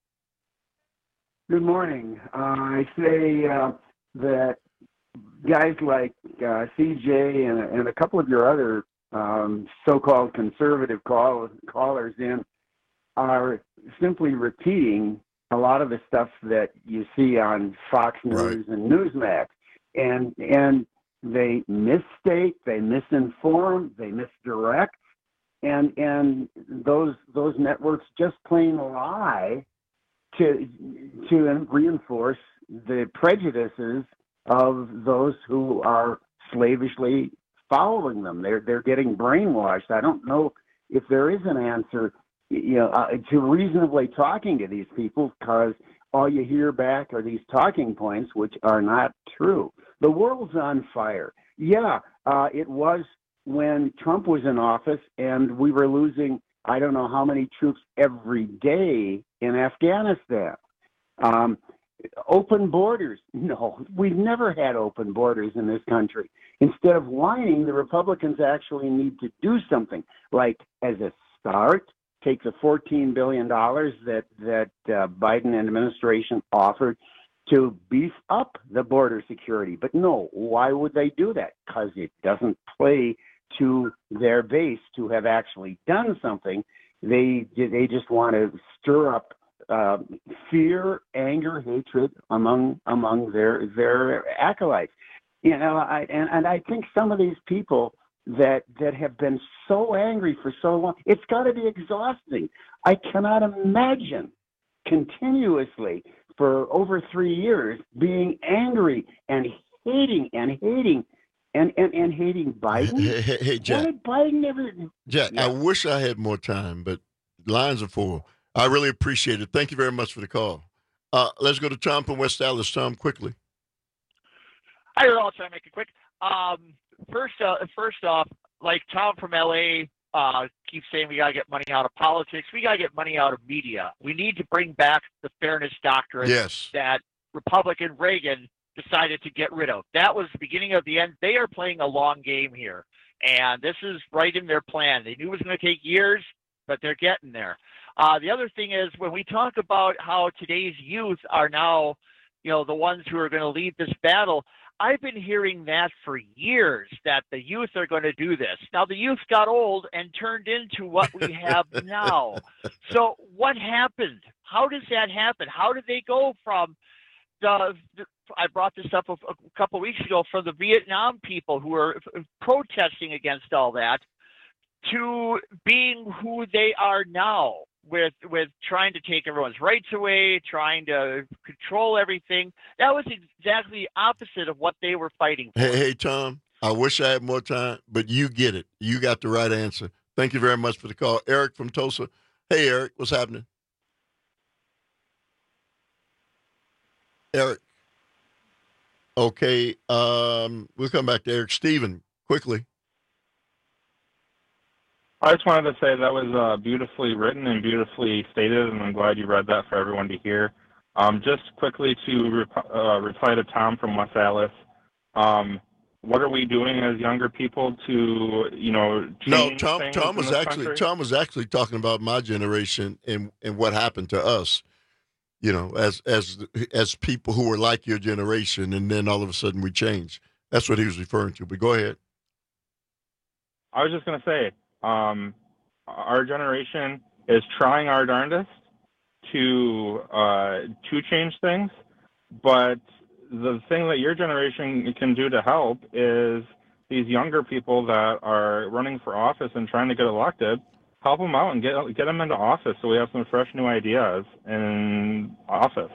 [SPEAKER 17] Good morning. I say that guys like CJ and a couple of your other so-called conservative callers in are simply repeating a lot of the stuff that you see on Fox News and Newsmax, and they misstate, they misinform, they misdirect, and those networks just plain lie to reinforce the prejudices of those who are slavishly following them. They're getting brainwashed. I don't know if there is an answer to reasonably talking to these people, because all you hear back are these talking points, which are not true. The world's on fire. Yeah, it was when Trump was in office, and we were losing, I don't know how many troops every day in Afghanistan. Open borders. No, we've never had open borders in this country. Instead of whining, the Republicans actually need to do something, like as a start, take the $14 billion that Biden administration offered to beef up the border security. But no, why would they do that? Because it doesn't play to their base to have actually done something. They just want to stir up fear, anger, hatred among their acolytes. I think some of these people that have been so angry for so long, it's got to be exhausting. I cannot imagine continuously for over 3 years being angry and hating Biden.
[SPEAKER 20] Hey, Jack.
[SPEAKER 17] What did Biden ever?
[SPEAKER 20] Jack, yeah. I wish I had more time, but lines are full. I really appreciate it. Thank you very much for the call. Let's go to Tom from West Dallas. Tom, quickly.
[SPEAKER 18] I'll try to make it quick. First off, like Tom from LA keeps saying we got to get money out of politics. We got to get money out of media. We need to bring back the fairness doctrine that Republican Reagan decided to get rid of. That was the beginning of the end. They are playing a long game here, and this is right in their plan. They knew it was going to take years, but they're getting there. The other thing is when we talk about how today's youth are now, the ones who are going to lead this battle, I've been hearing that for years, that the youth are going to do this. Now, the youth got old and turned into what we have now. So what happened? How does that happen? How did they go from I brought this up a couple of weeks ago, from the Vietnam people who were protesting against all that to being who they are now, with trying to take everyone's rights away, trying to control everything. That was exactly the opposite of what they were fighting for.
[SPEAKER 20] Hey, Tom, I wish I had more time, but you get it. You got the right answer. Thank you very much for the call. Eric from Tulsa. Hey, Eric, what's happening? Eric. Okay, we'll come back to Eric. Steven, quickly.
[SPEAKER 1] I just wanted to say that was beautifully written and beautifully stated, and I'm glad you read that for everyone to hear. Just quickly to reply to Tom from West Allis, what are we doing as younger people to, change things
[SPEAKER 20] Tom
[SPEAKER 1] in
[SPEAKER 20] was
[SPEAKER 1] this country?
[SPEAKER 20] Tom was actually talking about my generation and what happened to us, as people who were like your generation, and then all of a sudden we changed. That's what he was referring to. But go ahead.
[SPEAKER 1] I was just going to say, our generation is trying our darndest to change things, but the thing that your generation can do to help is these younger people that are running for office and trying to get elected, help them out and get them into office so we have some fresh new ideas in office.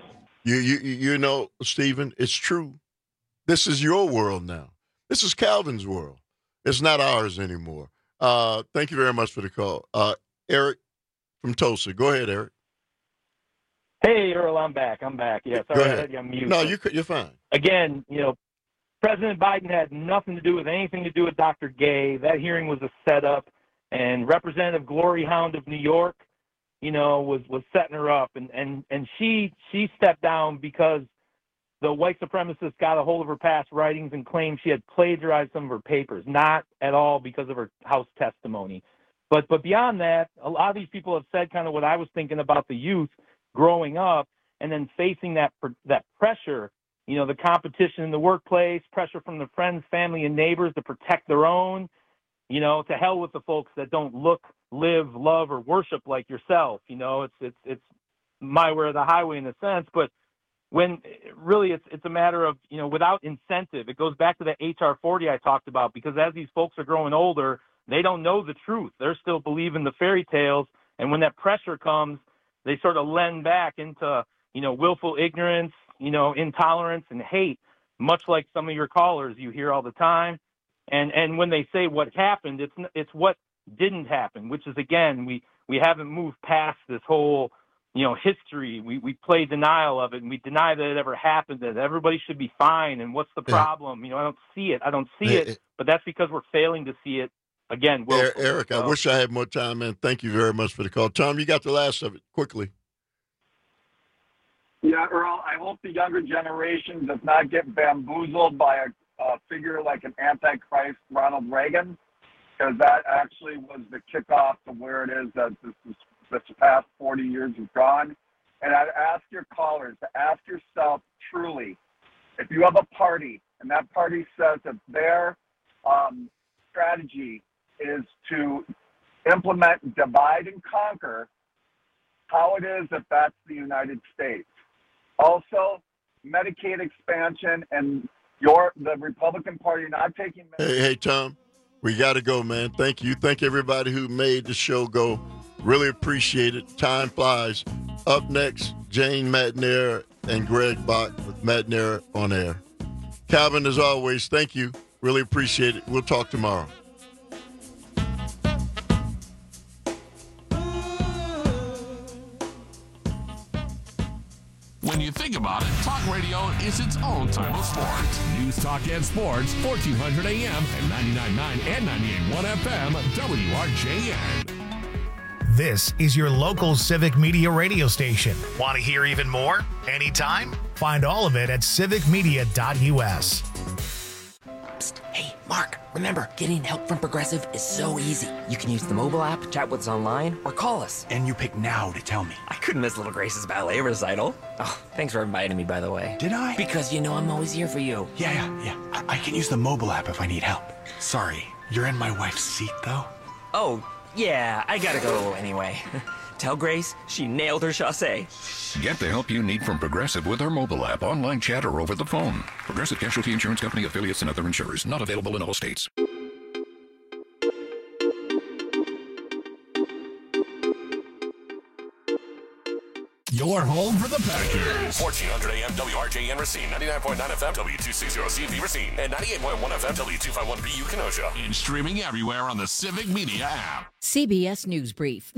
[SPEAKER 20] Stephen, it's true. This is your world now. This is Calvin's world. It's not ours anymore. Thank you very much for the call. Eric from Tulsa. Go ahead, Eric.
[SPEAKER 5] Hey, Earl, I'm back. Yeah, sorry, I had you on mute.
[SPEAKER 20] No, you're fine.
[SPEAKER 5] Again, President Biden had nothing to do with anything to do with Dr. Gay. That hearing was a setup, and Representative Glory Hound of New York, was setting her up, and she stepped down because the white supremacists got a hold of her past writings and claimed she had plagiarized some of her papers, not at all because of her House testimony. But beyond that, a lot of these people have said kind of what I was thinking about the youth growing up and then facing that pressure, the competition in the workplace, pressure from their friends, family, and neighbors to protect their own, to hell with the folks that don't look, live, love, or worship like yourself. It's my way or the highway in a sense, but when really it's a matter of, without incentive, it goes back to the HR 40 I talked about, because as these folks are growing older, they don't know the truth. They're still believing the fairy tales. And when that pressure comes, they sort of lend back into, willful ignorance, intolerance and hate, much like some of your callers you hear all the time. And when they say what happened, it's what didn't happen, which is, again, we haven't moved past this whole, history. We play denial of it, and we deny that it ever happened, that everybody should be fine. And what's the problem? I don't see it, but that's because we're failing to see it. Again,
[SPEAKER 20] Eric, I wish I had more time, man. Thank you very much for the call. Tom, you got the last of it. Quickly.
[SPEAKER 21] Yeah, Earl, I hope the younger generation does not get bamboozled by a figure like an Antichrist Ronald Reagan, because that actually was the kickoff to where it is that this past 40 years have gone. And I'd ask your callers to ask yourself truly, if you have a party and that party says that their strategy is to implement divide and conquer, how it is that that's the United States. Also, Medicaid expansion and the Republican Party not taking Medicaid.
[SPEAKER 20] Hey, Tom, we got to go, man. Thank you. Thank everybody who made the show go. Really appreciate it. Time flies. Up next, Jane McNair and Greg Bach with McNair on Air. Calvin, as always, thank you. Really appreciate it. We'll talk tomorrow.
[SPEAKER 2] When you think about it, talk radio is its own type of sport. News, talk, and sports, 1400 AM and 99.9 and 98.1 FM, WRJN.
[SPEAKER 11] This is your local Civic Media radio station. Want to hear even more? Anytime? Find all of it at civicmedia.us.
[SPEAKER 23] Hey,
[SPEAKER 3] Mark, remember, getting help from Progressive is so easy. You can use the mobile app, chat with us online, or call us.
[SPEAKER 4] And you pick now to tell me.
[SPEAKER 3] I couldn't miss Little Grace's ballet recital. Oh, thanks for inviting me, by the way.
[SPEAKER 4] Did I?
[SPEAKER 3] Because you know I'm always here for you.
[SPEAKER 4] Yeah. I can use the mobile app if I need help. Sorry, you're in my wife's seat, though?
[SPEAKER 3] Oh, yeah, I gotta go anyway. Tell Grace she nailed her chassé.
[SPEAKER 7] Get the help you need from Progressive with our mobile app, online chat, or over the phone. Progressive Casualty Insurance Company, affiliates, and other insurers. Not available in all states.
[SPEAKER 2] Your home for the Packers. 1400 AM WRJN Racine, 99.9 FM W260CV Racine, and 98.1 FM W251BU Kenosha. And streaming everywhere on the Civic Media app.
[SPEAKER 22] CBS News Brief.